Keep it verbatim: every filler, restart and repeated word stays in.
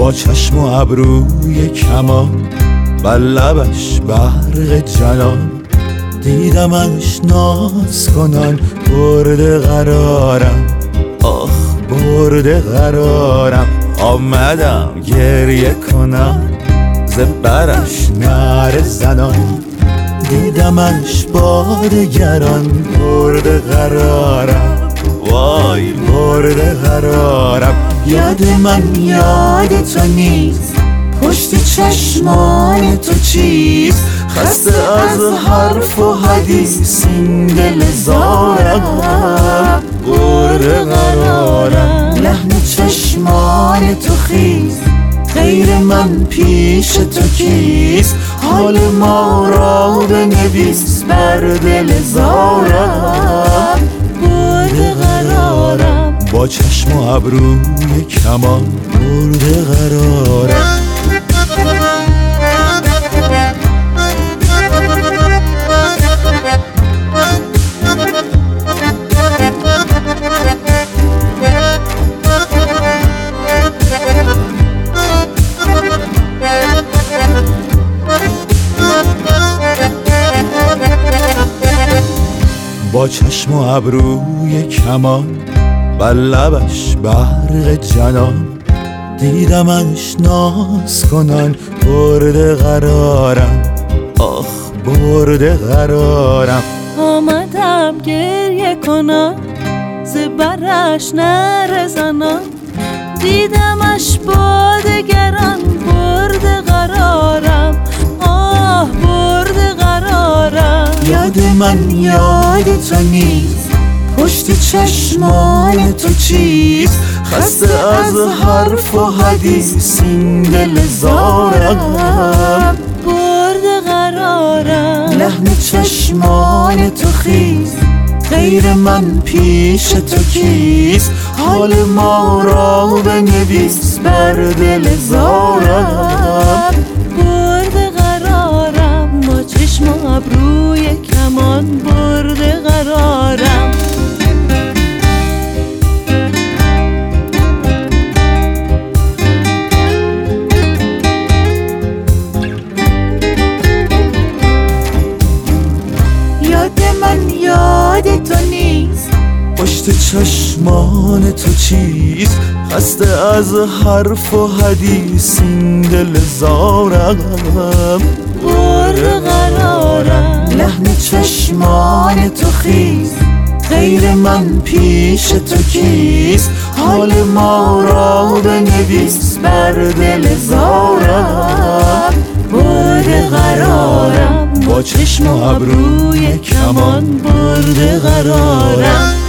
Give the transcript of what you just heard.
با چشم و ابروی کمان بر لبش برق جنان دیدمش ناز کنان برده قرارم آخ برده قرارم آمدم گریه کنم زبرش نعره زنان دیدمش با دگران برده قرارم وای برده قرارم یاد من یاد تو نیست پشت چشمان تو چیست خسته از حرف و حدیث این دل زارم برده قرارم لحن چشمان تو خیز غیر من پیش تو کیست حال ما را بنویس بر دل زارم برده قرارم با چشم و ابروی کمان برده قرارم با چشم و ابروی کمان بر لبش برق جنان دیدمش ناز کنان برده قرارم آخ برده قرارم آمدم گریه کنم زبرش نعره زنان دیدمش با دگران برده قرارم آه برده قرارم یاد من یاد تو نیست پشت چشمان تو چیست خسته از حرف و حدیث این دل زارم برده قرارم لحن چشمان تو خیز غیر من پیش تو کیست حال ما را بنویس بر دل زارم برده قرارم با چشم و ابروی کمان برده قرارم یاد من یاد تو نیست پشت چشمان تو چیست خسته از حرف و حدیث این دل زارم برده قرارم لحن چشمان تو خیز غیر من پیش تو کیست حال ما را بنویس بر دل زارم برده قرارم با چشم و ابروی کمان برده قرارم